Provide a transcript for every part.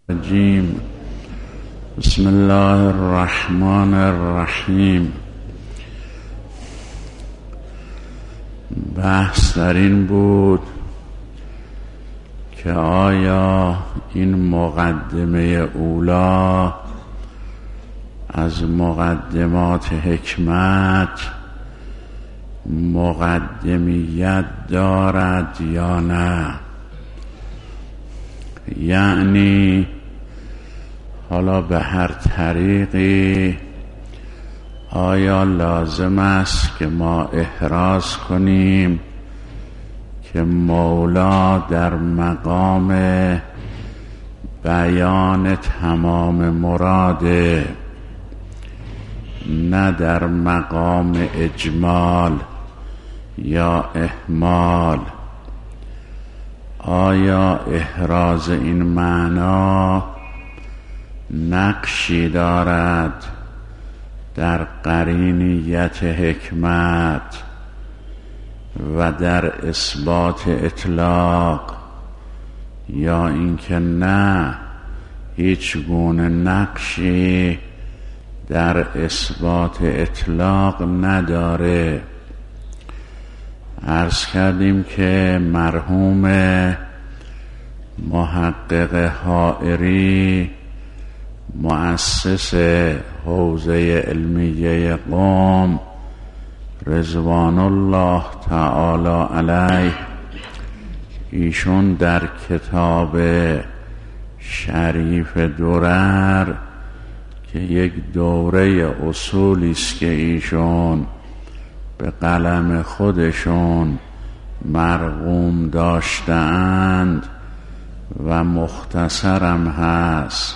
الرجیم. بسم الله الرحمن الرحیم. بحث در این بود که آیا این مقدمه اولی از مقدمات حکمت مقدمیت دارد یا نه؟ یعنی حالا به هر طریقی آیا لازم است که ما احراز کنیم که مولا در مقام بیان تمام مراده، نه در مقام اجمال یا اهمال؟ آیا احراز این معنا نقشی دارد در قرینیت حکمت و در اثبات اطلاق، یا اینکه نه هیچ گونه نقشی در اثبات اطلاق نداره؟ عرض کردیم که مرحوم محقق حائری مؤسس حوزه علمیه قم رضوان الله تعالی علیه، ایشون در کتاب شریف درر که یک دوره اصولی است که ایشون به قلم خودشون مرقوم داشتند و مختصرم هست،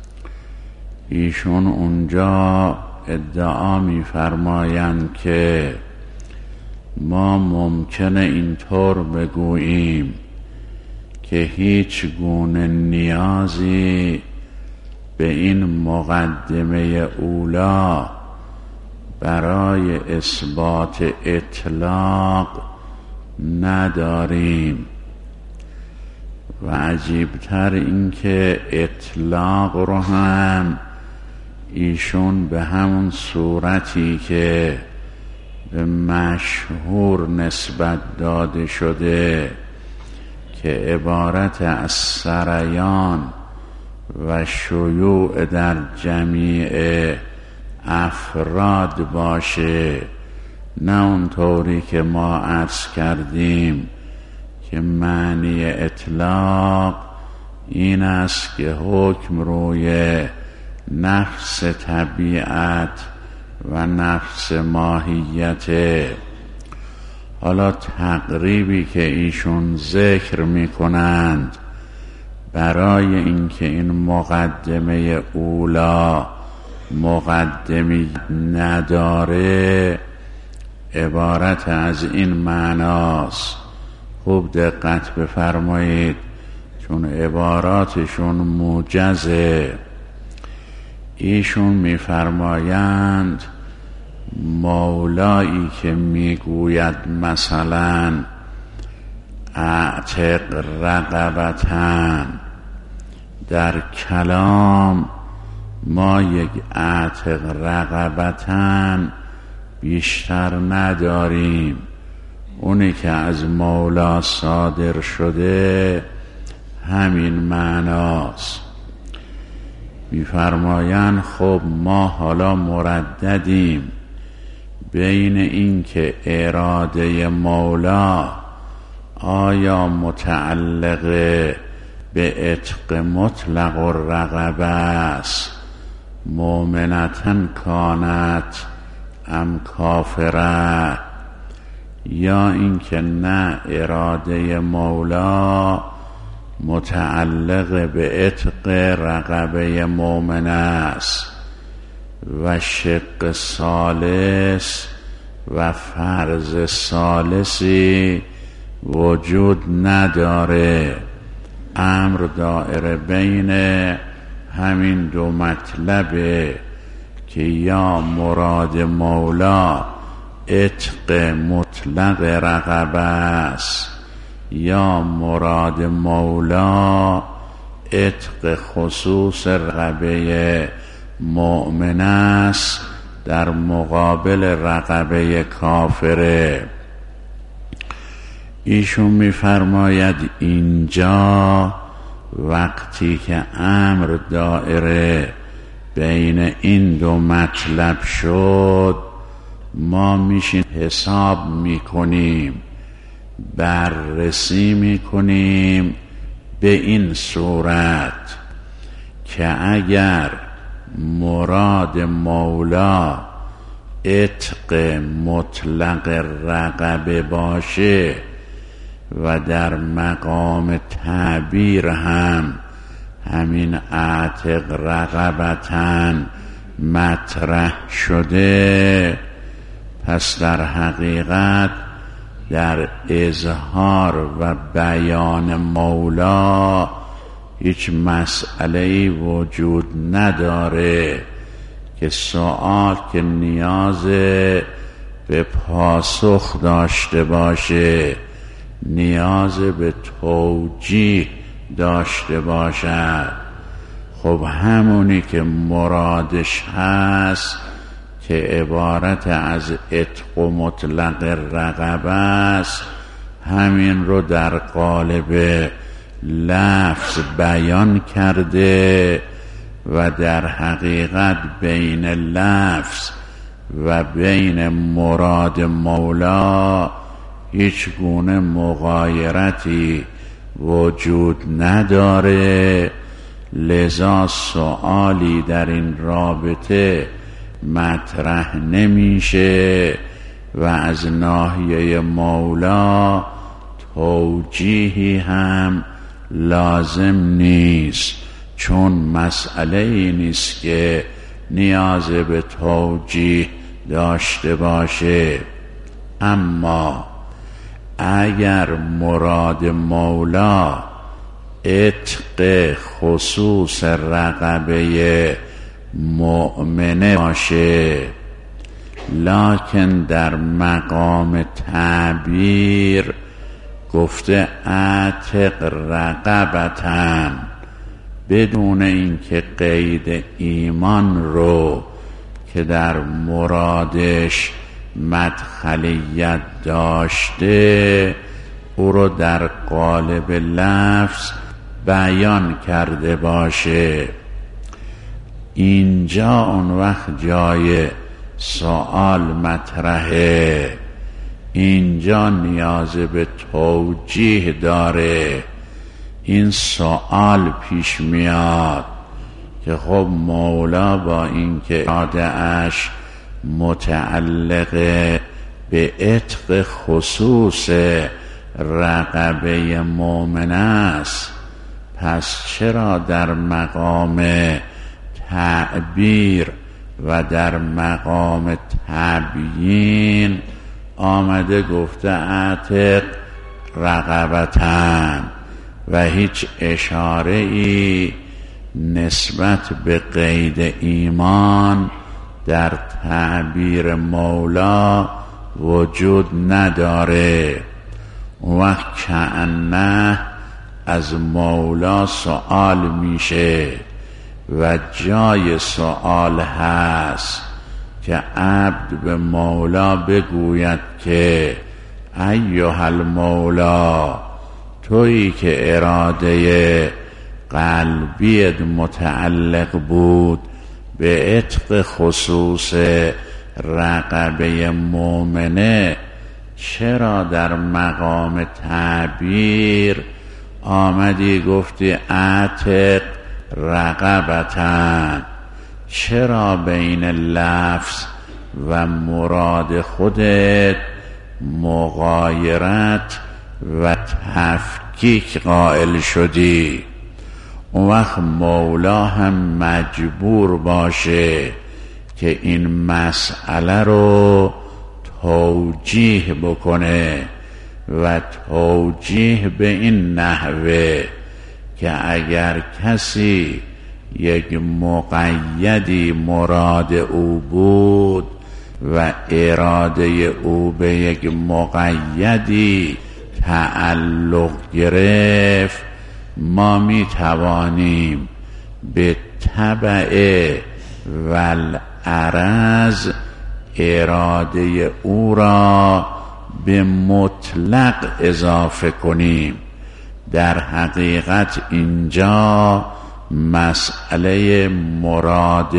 ایشون اونجا ادعا می‌فرمایند که ما ممکنه اینطور بگوییم که هیچ گونه نیازی به این مقدمه اولی برای اثبات اطلاق نداریم، و عجیبتر این که اطلاق رو هم ایشون به همون صورتی که به مشهور نسبت داده شده که عبارت از سریان و شیوع در جمیع افراد باشه، نه اونطوری که ما عرض کردیم که معنی اطلاق این است که حکم روی نفس طبیعت و نفس ماهیت. حالا تقریبی که ایشون ذکر میکنند برای اینکه این مقدمه اولی مقدمی نداره عبارت از این معناست. خوب دقت بفرمایید چون عباراتشون موجزه. ایشون میفرمایند مولایی که میگوید مثلا اعتق رقبتن، در کلام ما یک اعتق رقبتن بیشتر نداریم، اونی که از مولا صادر شده همین معناست. می‌فرمایند خب ما حالا مرددیم بین این که اراده مولا آیا متعلق به عتق مطلق الرقبه است، مؤمنةً کانت ام کافره، یا اینکه نه اراده مولا متعلق به عتق رقبه مؤمن است و شق ثالث و فرض ثالثی وجود نداره. امر دائره بین همین دو مطلبه که یا مراد مولا عتق مطلق رقبه است یا مراد مولا عتق خصوص رقبه مؤمن است در مقابل رقبه کافره. ایشون می‌فرماید اینجا وقتی که امر دائره بین این دو مطلب شد، ما میشیم حساب میکنیم، بررسی میکنیم به این صورت که اگر مراد مولا عتق مطلق رقبه باشه و در مقام تعبیر هم همین اعتق رقبتن مطرح شده، پس در حقیقت در اظهار و بیان مولا هیچ مسئله‌ای وجود نداره که سوال که نیاز به پاسخ داشته باشه، نیاز به توجیه داشته باشد. خب همونی که مرادش هست که عبارت از عتق و مطلق رقبه است، همین رو در قالب لفظ بیان کرده و در حقیقت بین لفظ و بین مراد مولا هیچ گونه مغایرتی وجود نداره. لذا سؤالی در این رابطه مطرح نمیشه و از ناحیه مولا توجیهی هم لازم نیست، چون مسئله ای نیست که نیاز به توجیه داشته باشه. اما اگر مراد مولا عتق خصوص رقبه مؤمنه باشه، لکن در مقام تعبیر گفته اعتق رقبتن، بدون اینکه قید ایمان رو که در مرادش مدخلیت داشته او رو در قالب لفظ بیان کرده باشه. اینجا اون وقت جای سوال مطرحه، اینجا نیاز به توجیه داره. این سوال پیش میاد که خب مولا با اینکه اراده اش متعلق به عتق خصوص رقبه مؤمن است، پس چرا در مقام تعبیر و در مقام تبیین آمده گفته اعتق رقبتن و هیچ اشاره ای نسبت به قید ایمان در تعبیر مولا وجود نداره؟ وقت کأنه از مولا سؤال میشه و جای سؤال هست که عبد به مولا بگوید که ایها المولا، تویی که اراده قلبیت متعلق بود به عتق خصوص رقبه مؤمنه، چرا در مقام تعبیر آمدی گفتی اعتق رقبتن؟ چرا بین لفظ و مراد خودت مغایرت و تفکیک قائل شدی؟ اون وقت مولا هم مجبور باشه که این مسئله رو توجیه بکنه و توجیه به این نحوه که اگر کسی یک مقیدی مراد او بود و اراده او به یک مقیدی تعلق گرفت، ما می توانیم به تبع والعرض اراده او را به مطلق اضافه کنیم. در حقیقت اینجا مسئله مراد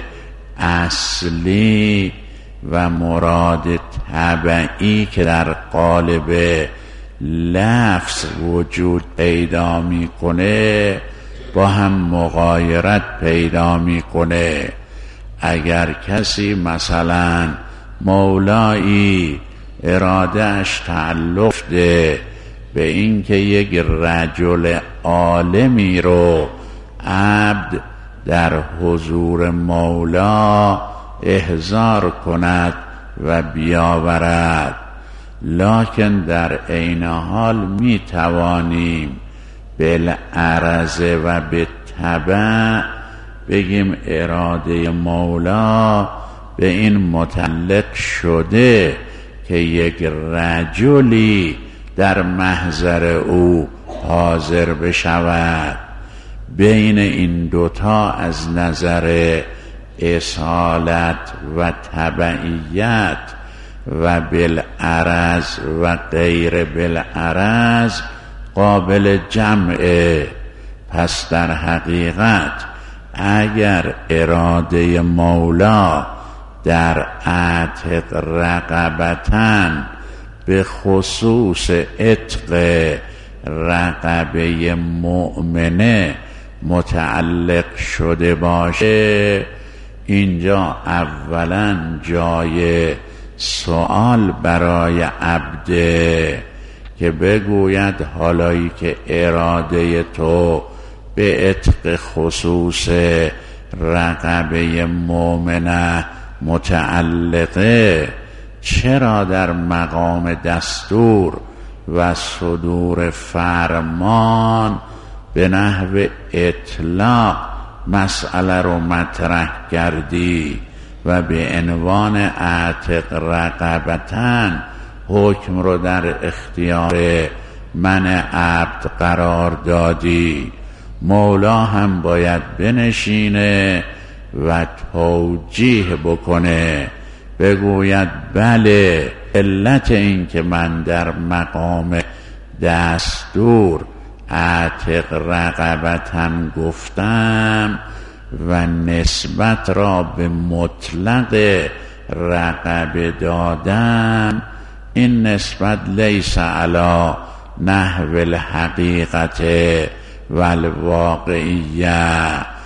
اصلی و مراد تبعی که در قالب لفظ وجود پیدا میکنه با هم مغایرت پیدا میکنه. اگر کسی مثلا مولایی ارادهش تعلق ده به اینکه یک رجل عالمی رو عبد در حضور مولا احضار کند و بیاورد، لکن در عین حال می توانیم بالعرض و بالتبع بگیم اراده مولا به این متعلق شده که یک رجلی در محضر او حاضر بشود. بین این دوتا از نظر اصالت و تبعیت و بالعرض و غیر بالعرض قابل جمعه. پس در حقیقت اگر اراده مولا در عتق رقبتن به خصوص عتق رقبه مؤمنه متعلق شده باشه، اینجا اولا جای سوال برای عبده که بگوید حالایی که اراده تو به عتق خصوص رقبه مؤمنه متعلقه، چرا در مقام دستور و صدور فرمان به نحو اطلاق مسئله رو مطرح کردی و به عنوان عتق رقبتن حکم رو در اختیار من عبد قرار دادی؟ مولا هم باید بنشینه و توجیه بکنه، بگوید بله علت این که من در مقام دستور عتق رقبتن گفتم و نسبت را به مطلق رقبه دادم، این نسبت لیس علی نحو الحقیقت والواقعیه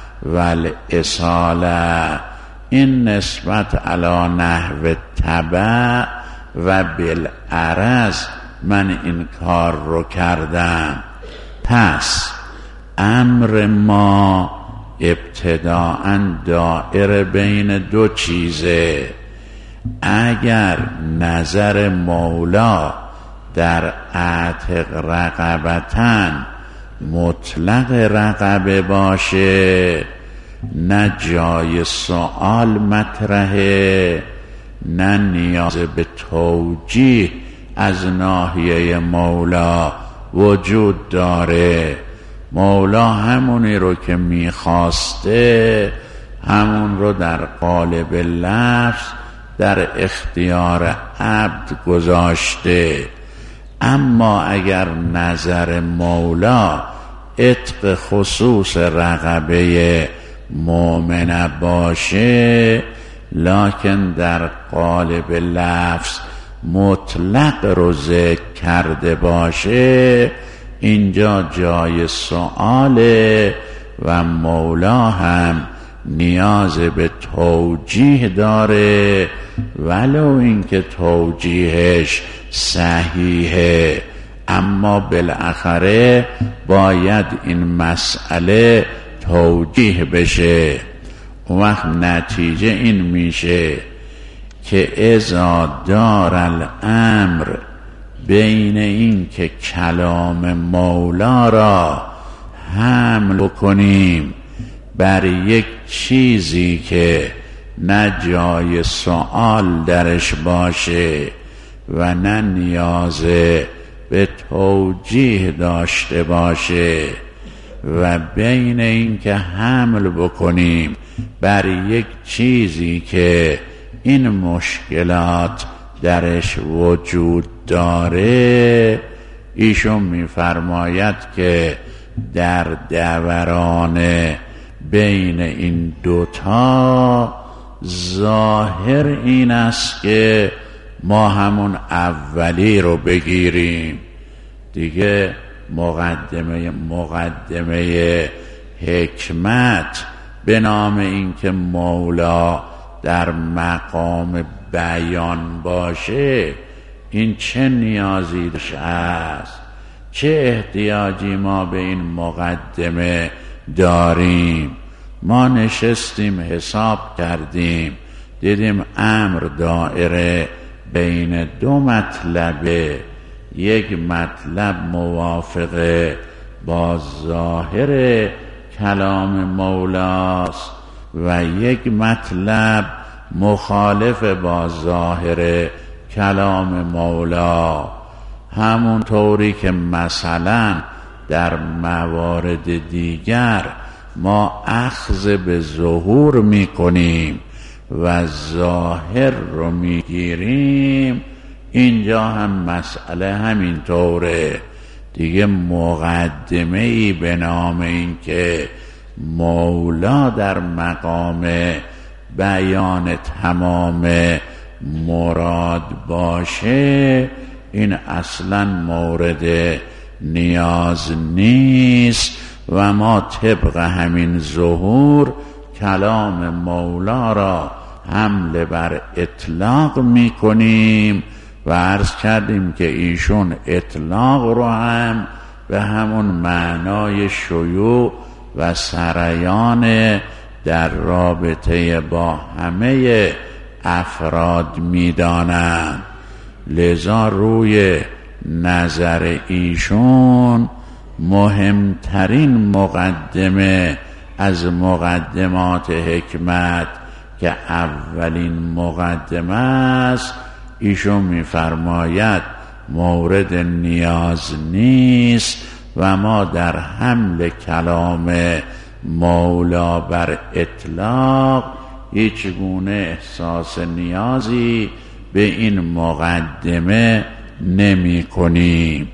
والاصاله، این نسبت علی نحو تبع و بالعرض من این کار رو کردم. پس امر ما ابتداءً دائر بین دو چیزه. اگر نظر مولا در عتق رقبتن مطلق رقبه باشه، نه جای سؤال مطرحه، نه نیاز به توجیه از ناحیه مولا وجود داره. مولا همونی رو که میخواسته همون رو در قالب لفظ در اختیار عبد گذاشته. اما اگر نظر مولا عتق خصوص رقبه مؤمنه باشه لکن در قالب لفظ مطلق رو ذکر کرده باشه، اینجا جای سؤاله و مولا هم نیاز به توجیه داره، ولو اینکه توجیهش صحیحه، اما بالاخره باید این مسئله توجیه بشه. اون وقت نتیجه این میشه که اذا دار الامر بین این که کلام مولا را حمل کنیم بر یک چیزی که نه جای سؤال درش باشه و نه نیاز به توجیه داشته باشه، و بین این که حمل بکنیم بر یک چیزی که این مشکلات درش وجود داره، ایشون میفرماید که در دوران بین این دوتا ظاهر این است که ما همون اولی رو بگیریم دیگه. مقدمه حکمت به نام این که مولا در مقام بیان باشه، این چه نیازی است؟ چه احتیاجی ما به این مقدمه داریم؟ ما نشستیم حساب کردیم، دیدیم امر دائره بین دو مطلبه، یک مطلب موافقه با ظاهر کلام مولاست و یک مطلب مخالف با ظاهر کلام مولا. همون طوری که مثلا در موارد دیگر ما اخذ به ظهور میکنیم و ظاهر رو میگیریم، اینجا هم مسئله همین طوره دیگه. مقدمه ای به نام این که مولا در مقام بیان تمام مراد باشه، این اصلا مورد نیاز نیست و ما طبق همین ظهور کلام مولا را حمل بر اطلاق میکنیم و عرض کردیم که ایشون اطلاق رو هم به همون معنای شیوع و سریان در رابطه با همه افراد میدانند. لذا روی نظر ایشون مهمترین مقدمه از مقدمات حکمت که اولین مقدمه است، ایشون میفرماید مورد نیاز نیست و ما در حمل کلام مولا بر اطلاق هیچ گونه احساس نیازی به این مقدمه نمی کنیم.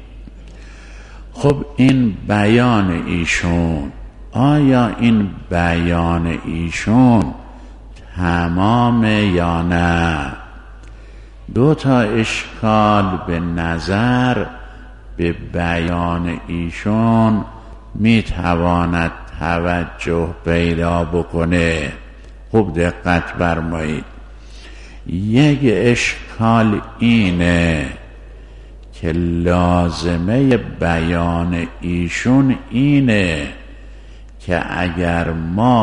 خب این بیان ایشون، آیا این بیان ایشون تمام یا نه؟ دو تا اشکال به نظر به بیان ایشون میتواند توجه پیدا بکنه. خوب دقت فرمایید. یک اشکال اینه که لازمه بیان ایشون اینه که اگر ما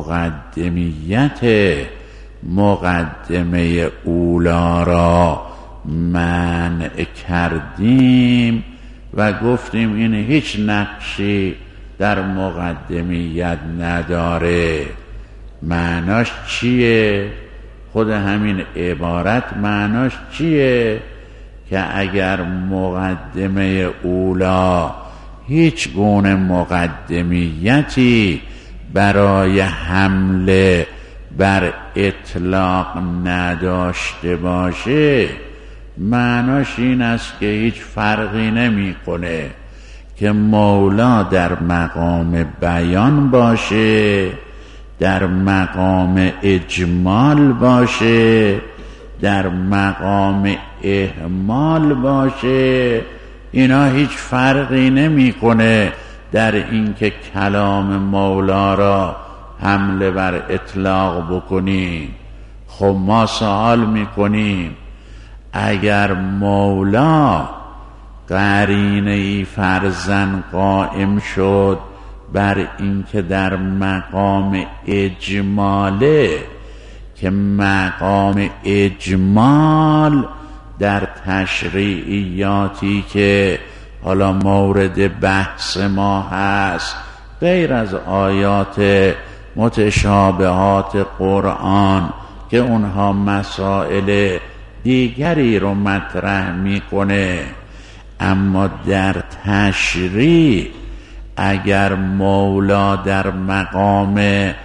مقدمه اولا را منع کردیم و گفتیم این هیچ نقشی در مقدمیت نداره، معناش چیه؟ خود همین عبارت معناش چیه؟ که اگر مقدمه اولا هیچ گونه مقدمیتی برای حمله بر اطلاق نداشته باشه، معناش این است که هیچ فرقی نمیکنه که مولا در مقام بیان باشه، در مقام اجمال باشه، در مقام اهمال باشه، اینا هیچ فرقی نمیکنه در اینکه کلام مولا را حمله بر اطلاق بکنیم. خب ما سوال میکنیم اگر مولا قرینه‌ای فرضاً قائم شد بر اینکه در مقام اجماله، که مقام اجمال در تشریعیاتی که حالا مورد بحث ما هست غیر از آیات متشابهات قرآن که اونها مسائل دیگری رو مطرح میکنه، اما در تشریع اگر مولا در مقام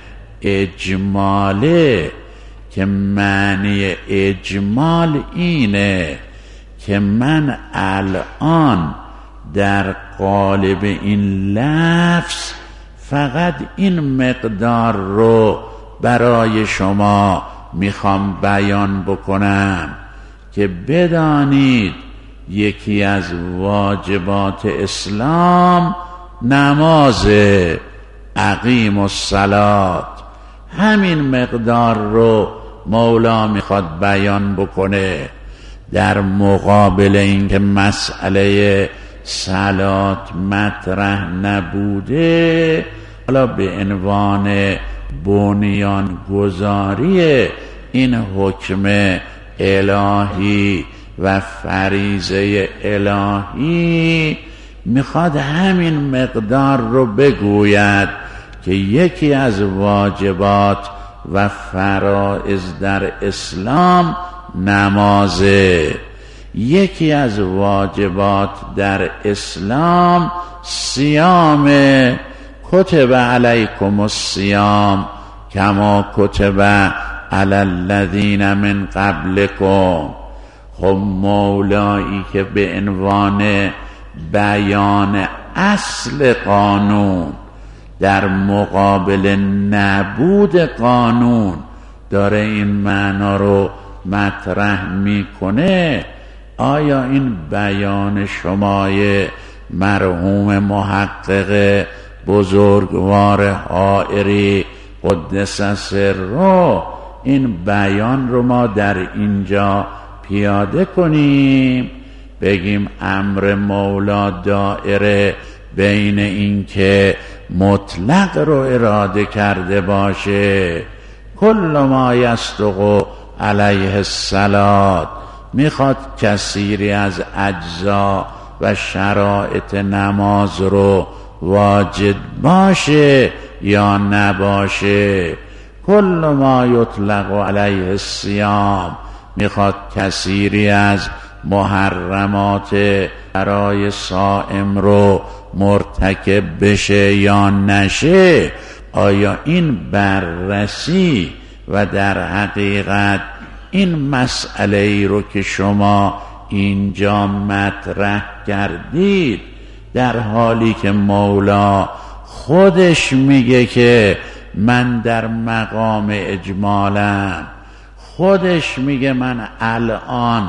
اجماله، که معنی اجمال اینه که من الان در قالب این لفظ فقط این مقدار رو برای شما میخوام بیان بکنم که بدانید یکی از واجبات اسلام نماز، اقیم الصلاة. همین مقدار رو مولا میخواد بیان بکنه. در مقابل اینکه مسئله صلات مطرح نبوده، حالا به عنوان بنیان گذاری این حکم الهی و فریضه الهی میخواد همین مقدار رو بگوید که یکی از واجبات و فرائض در اسلام نمازه. یکی از واجبات در اسلام صیام، کتب علیکم الصیام کما کتب علی الذین من قبلکم. خب مولایی که به عنوان بیان اصل قانون در مقابل نبود قانون داره این معنا رو مطرح میکنه، آیا این بیان شمای مرحوم محقق بزرگوار حائری قدس سره این بیان رو ما در اینجا پیاده کنیم، بگیم امر مولا دائره بین این که مطلق رو اراده کرده باشه، کل ما یصدق علیه الصلاة، میخواد کثیری از اجزا و شرایط نماز رو واجب باشه یا نباشه، کل ما یطلق علیه الصیام، میخواد کثیری از محرمات برای صائم رو مرتکب بشه یا نشه. آیا این بررسی و در حقیقت این مسئله ای رو که شما اینجا مطرح کردید، در حالی که مولا خودش میگه که من در مقام اجمالم، خودش میگه من الان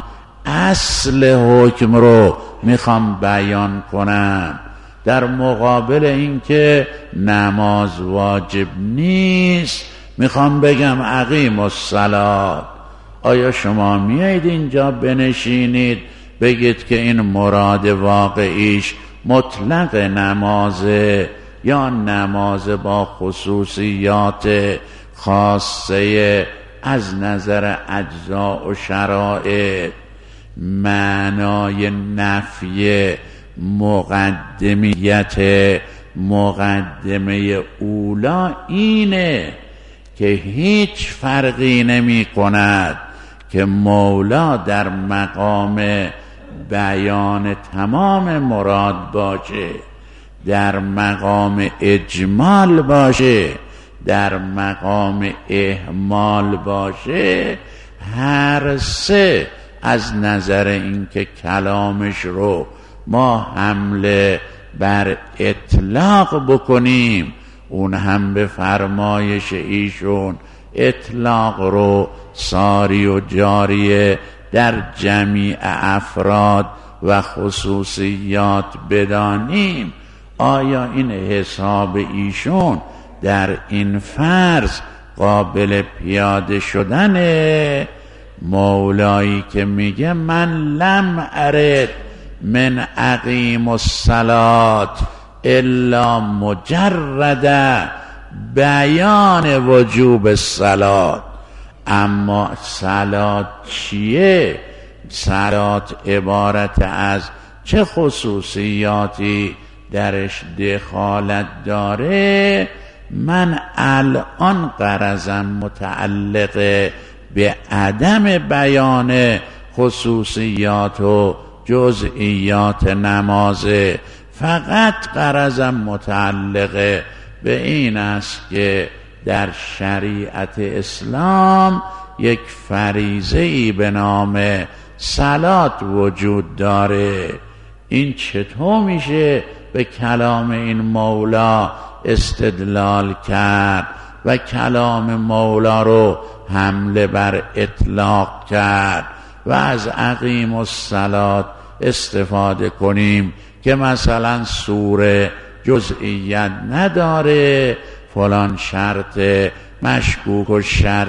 اصل حکم رو میخوام بیان کنم، در مقابل اینکه نماز واجب نیست میخوام بگم اقیم الصلاة. آیا شما میایید اینجا بنشینید بگید که این مراد واقعیش مطلق نمازه یا نماز با خصوصیات خاصه از نظر اجزا و شرایط؟ معنای نفی مقدمیت مقدمه اولا اینه که هیچ فرقی نمی کند که مولا در مقام بیان تمام مراد باشه، در مقام اجمال باشه، در مقام اهمال باشه، هر سه از نظر اینکه کلامش رو ما حمله بر اطلاق بکنیم، اون هم به فرمایش ایشون اطلاق رو ساری و جاریه در جمیع افراد و خصوصیات بدانیم. آیا این حساب ایشون در این فرض قابل پیاده شدنه؟ مولایی که میگه من لم ارد من اقیم الصلاة الا مجرد بیان وجوب الصلاة. اما صلات چیه؟ صلات عبارت از چه خصوصیاتی درش دخالت داره؟ من الان غرضم متعلق به عدم بیان خصوصیات و جزئیات نمازه، فقط غرضم متعلق به این است که در شریعت اسلام یک فریضه‌ای به نام صلات وجود داره. این چطور میشه به کلام این مولا استدلال کرد و کلام مولا رو حمله بر اطلاق کرد و از اقیم الصلات استفاده کنیم که مثلا سوره جزئیت نداره، فلان شرط مشکوک و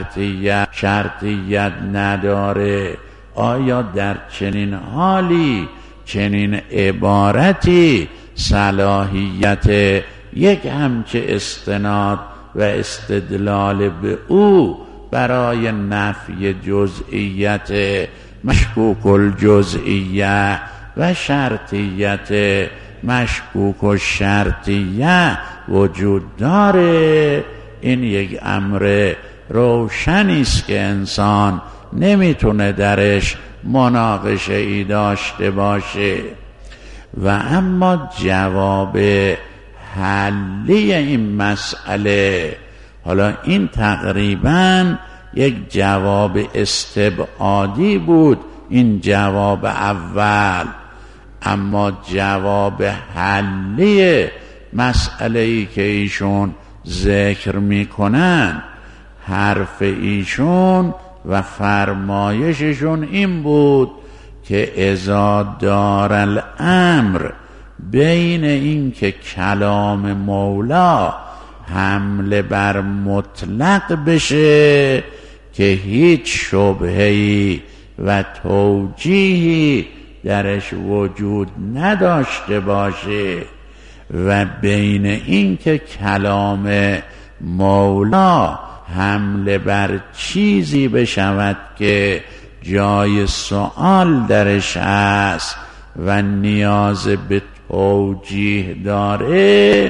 شرطیت نداره. آیا در چنین حالی، چنین عبارتی صلاحیت یک همچه استناد و استدلال به او برای نفی جزئیت مشکوک الجزئیه و شرطیت مشکوک و شرطیه وجود داره؟ این یک امر روشنی است که انسان نمیتونه درش مناقشه ای داشته باشه. و اما جواب حلی این مسئله، حالا این تقریبا یک جواب استبعادی بود این جواب اول، اما جواب حلی مسئله ای که ایشون ذکر میکنن، حرف ایشون و فرمایششون این بود که اذا دار الامر بین این که کلام مولا حمله بر مطلق بشه که هیچ شبهه‌ای و توجیهی درش وجود نداشته باشه و بین این که کلام مولا حمله بر چیزی بشود که جای سؤال درش هست و نیاز به توجیه داره،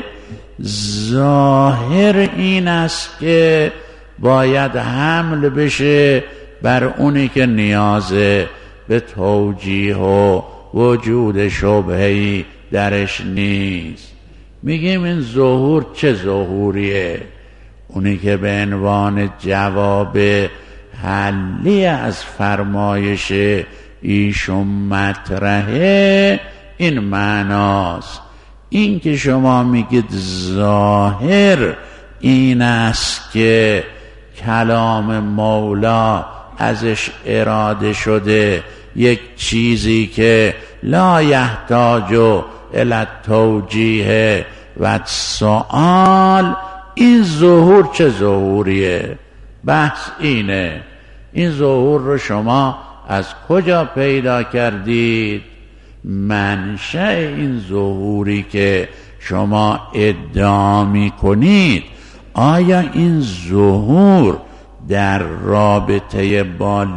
ظاهر این است که باید حمل بشه بر اونی که نیاز به توجیه و وجود شبهه‌ای درش نیست. میگیم این ظهور چه ظهوریه؟ اونی که به عنوان جواب حلی از فرمایش ایشون مطرحه این معناست. این که شما میگید ظاهر این است که کلام مولا ازش اراده شده یک چیزی که لا یحتاج الی التوجیه و سؤال، این ظهور چه ظهوریه؟ بحث اینه. این ظهور رو شما از کجا پیدا کردید؟ منشأ این ظهوری که شما ادعا می‌کنید، آیا این ظهور در رابطه با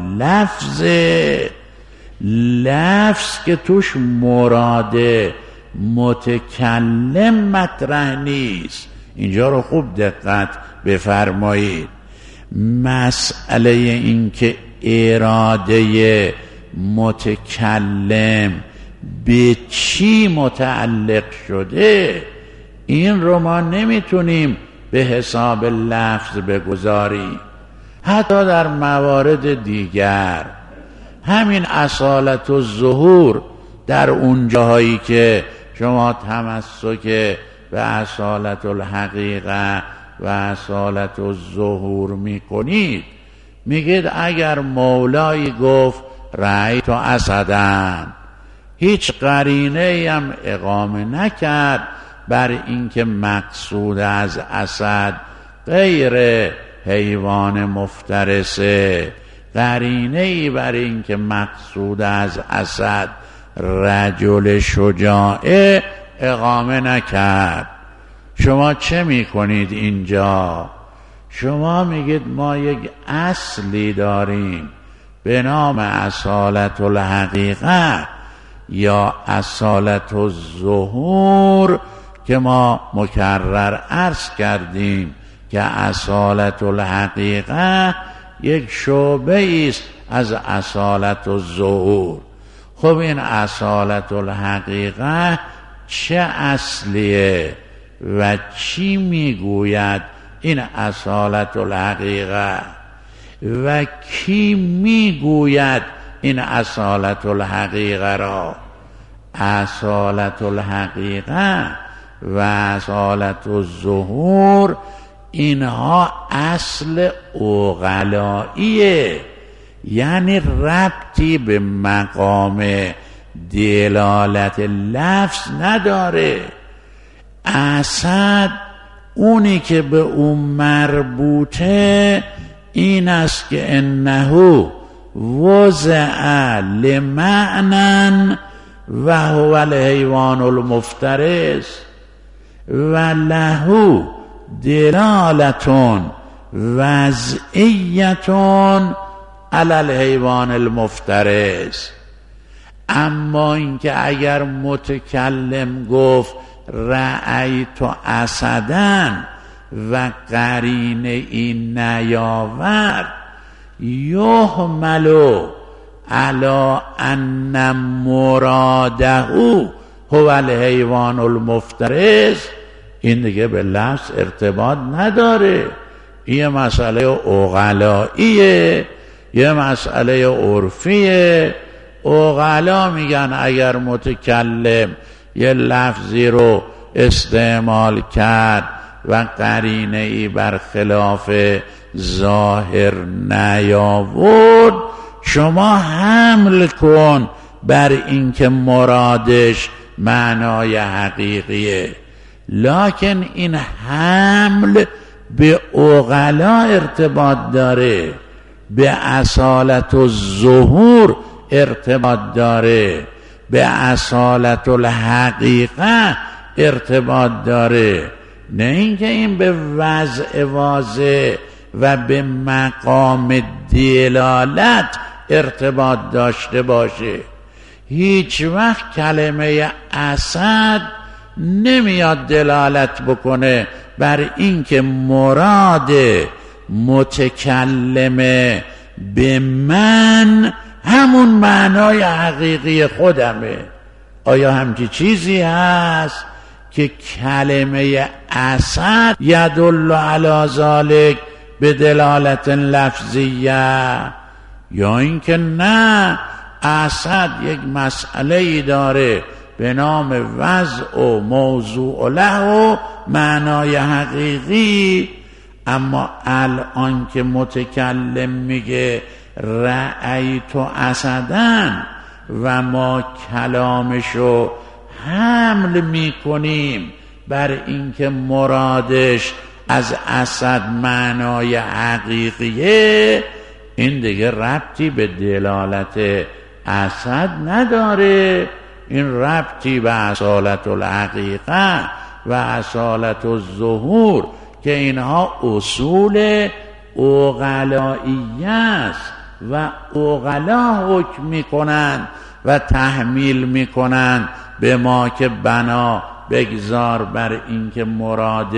لفظ که توش مراد متکلم مطرح نیست؟ اینجا رو خوب دقت بفرمایید. مسئله این که اراده متکلم به چی متعلق شده، این رو ما نمیتونیم به حساب لفظ بگذاریم. حتی در موارد دیگر همین اصالت و ظهور در اون جاهایی که شما تمسک به اصالت الحقیقه و اصالت الظهور میکنید، میگید اگر مولایی گفت رأیت اسدن، هیچ قرینه هم اقامه نکرد بر اینکه مقصود از اسد غیر حیوان مفترسه، قرینه‌ای بر اینکه مقصود از اسد رجل شجاعه اقامه نکرد. شما چه میکنید اینجا؟ شما میگید ما یک اصلی داریم به نام اصالت الحقیقه یا اصالت الظهور که ما مکرر عرض کردیم که اصالت الحقیقه یک شعبه است از اصالت الظهور. خب این اصالت الحقیقه چه اصلیه و چی میگوید این اصالت الحقیقه و کی میگوید این اصالت الحقیقه را. اصالت الحقیقه و اصالت الظهور اینها اصل عقلاییه، یعنی ربطی به مقام دلالت لفظ نداره. اسد اونی که به اون مربوطه این است که انه وضع لمعنى و هو الحیوان المفترس و له دلالتون وضعیتون علی الحیوان المفترس. اما اینکه اگر متکلم گفت رأیت اسدا و قرینه این نیاورد، یحمل علی ان مراده هو الحیوان المفترس، این دیگه به لفظ ارتباط نداره. یه مسئله عقلاییه، یه مسئله عرفیه. عقلا میگن اگر متکلم یه لفظی رو استعمال کرد و قرینه ای برخلاف ظاهر نیاورد، شما حمل کن بر اینکه مرادش معنای حقیقیه. لکن این حمل به عقلا ارتباط داره، به اصالت الظهور ارتباط داره، به اصالت الحقیقه ارتباط داره، نه اینکه این به وضع واضح و به مقام دلالت ارتباط داشته باشه. هیچ وقت کلمه اسد نمیاد دلالت بکنه بر اینکه مراد متکلمه به من همون معنای حقیقی خودمه. آیا همچی چیزی هست که کلمه اسد یدل علی ذلک به دلالت لفظیه؟ یا اینکه نه، اسد یک مسئله ای داره به نام وضع و موضوع له و معنای حقیقی. اما الان که متکلم میگه رأیت اسدا و ما کلامشو حمل میکنیم بر اینکه مرادش از اسد معنای حقیقیه، این دیگه ربطی به دلالت اسد نداره، این ربطی به اصالت الحقیقه و اصالت الظهور که اینها اصول عقلایی است و عقلا حکم میکنند و تحمیل میکنند به ما که بنا بگذار بر اینکه مراد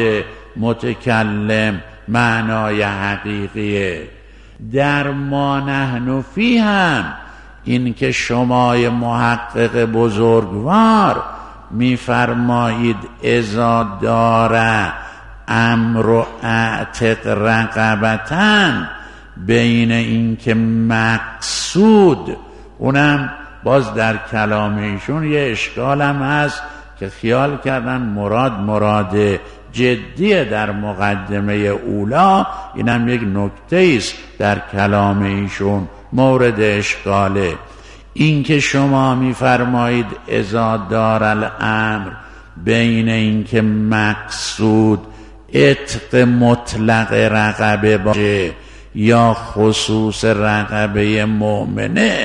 متکلم معنای حقیقیه. در ما نحن فی هم این که شمای محقق بزرگوار میفرمایید اذا داره امر اعتق رقبتن، بین این که مقصود، اونم باز در کلام ایشون یه اشکالم هست که خیال کردن مراد جدیه در مقدمه اولا، اینم یک نکته است در کلام ایشون مورد اشکاله. این که شما میفرمایید اذا دار الامر، بین این که مقصود عتق مطلق رقبه باشه یا خصوص رقبه مؤمنه،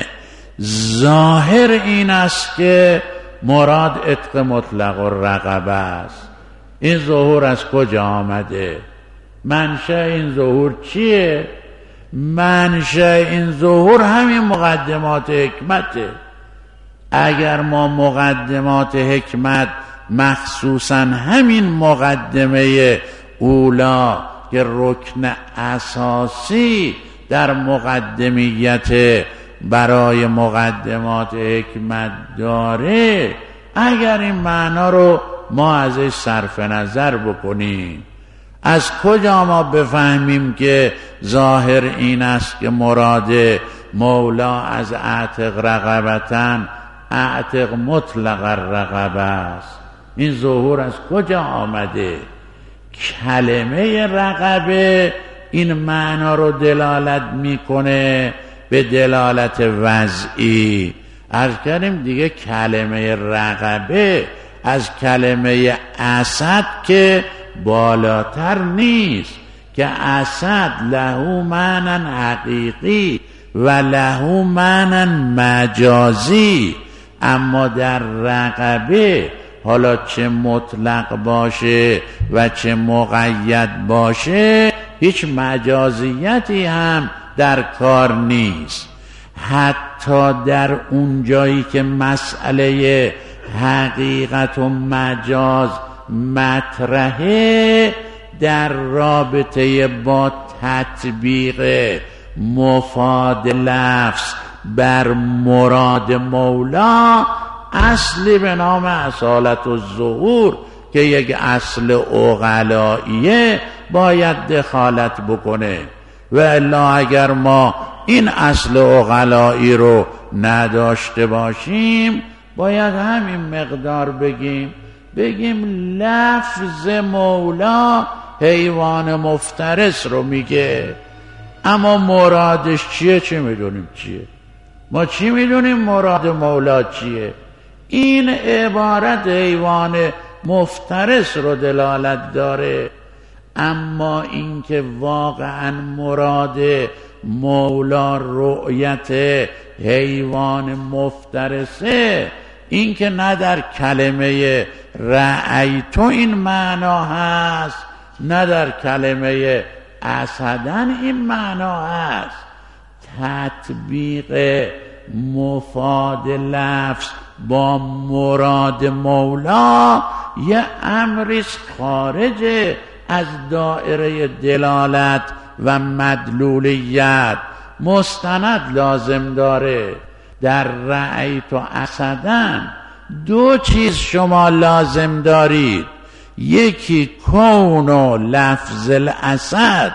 ظاهر این است که مراد عتق مطلق الرقبه است. این ظهور از کجا آمده؟ منشأ این ظهور چیه؟ منشأ این ظهور همین مقدمات حکمته. اگر ما مقدمات حکمت مخصوصا همین مقدمه اولا که رکن اساسی در مقدمیت برای مقدمات حکمت داره، اگر این معنا رو ما ازش صرف نظر بکنیم، از کجا ما بفهمیم که ظاهر این است که مراد مولا از اعتق رقبتن اعتق مطلق الرقبه است؟ این ظهور از کجا آمده؟ کلمه رقبه این معنا رو دلالت میکنه به دلالت وضعی. عرض کردیم دیگه کلمه رقبه از کلمه اسد که بالاتر نیست، که اسد له معنی حقیقی و له معنی مجازی، اما در رقبه حالا چه مطلق باشه و چه مقید باشه هیچ مجازیتی هم در کار نیست. حتی در اون جایی که مسئله حقیقت و مجاز مطرحه، در رابطه با تطبیق مفاد لفظ بر مراد مولا اصلی به نام اصالت الظهور که یک اصل عقلاییه باید دخالت بکنه. و الا اگر ما این اصل عقلایی رو نداشته باشیم باید همین مقدار بگیم لفظ مولا حیوان مفترس رو میگه، اما مرادش چیه؟ چه میدونیم چیه؟ ما چی میدونیم مراد مولا چیه؟ این عبارت حیوان مفترس رو دلالت داره، اما اینکه واقعا مراد مولا رؤیت حیوان مفترسه، این که نه در کلمه رأیتو این معنا هست نه در کلمه اسدن این معنا هست. تطبیق مفاد لفظ با مراد مولا یه امریست خارج از دائره دلالت و مدلولیت، مستند لازم داره. در رأیت و اسدن دو چیز شما لازم دارید، یکی کون و لفظ الاسد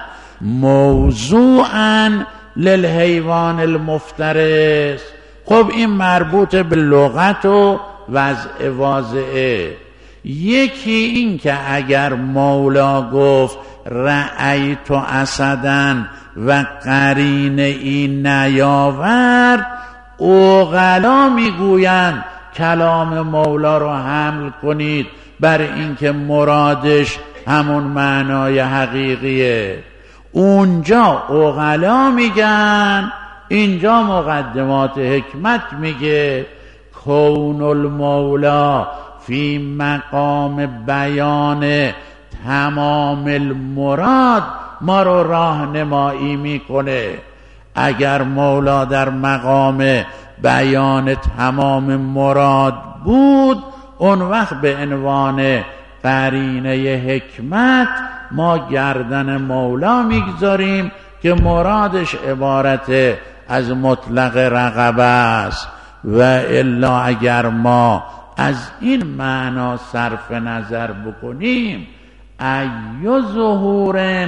موضوعا للحیوان المفترس. خب این مربوط به لغت و وضع واضعه. یکی این که اگر مولا گفت رأیت اسدن و قرینه این نیاورد، عقلا میگویند کلام مولا رو حمل کنید بر اینکه مرادش همون معنای حقیقیه. اونجا عقلا میگن، اینجا مقدمات حکمت میگه کون المولا فی مقام بیان تمام المراد ما رو راهنمایی میکنه. اگر مولا در مقام بیان تمام مراد بود، اون وقت به عنوان قرینه حکمت ما گردن مولا میگذاریم که مرادش عبارت از مطلق رقبه است. و الا اگر ما از این معنا صرف نظر بکنیم، ای ظهور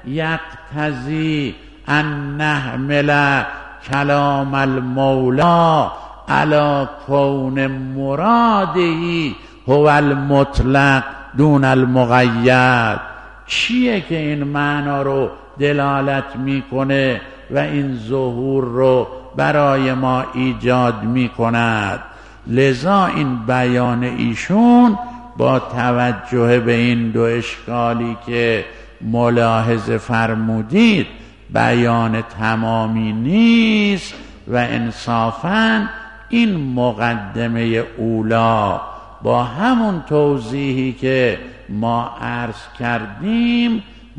یقتضی ان نحمل کلام المولا علی کون مرادی هو المطلق دون المقید. چیه که این معنا رو دلالت میکنه و این ظهور رو برای ما ایجاد میکند؟ لذا این بیان ایشون با توجه به این دو اشکالی که ملاحظه فرمودید بیان تمامی نیست و انصافاً این مقدمه اولا با همون توضیحی که ما عرض کردیم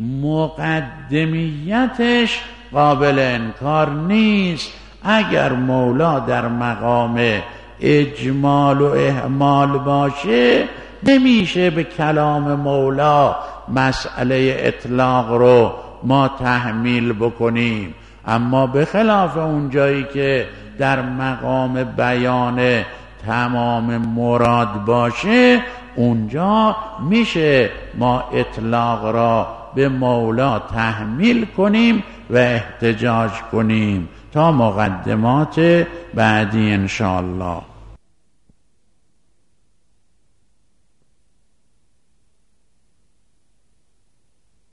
مقدمیتش قابل انکار نیست. اگر مولا در مقام اجمال و اهمال باشه نمیشه به کلام مولا مسئله اطلاق رو ما تحمیل بکنیم، اما به خلاف اون جایی که در مقام بیان تمام مراد باشه، اونجا میشه ما اطلاق را به مولا تحمیل کنیم و احتجاج کنیم تا مقدمات بعدی انشاءالله.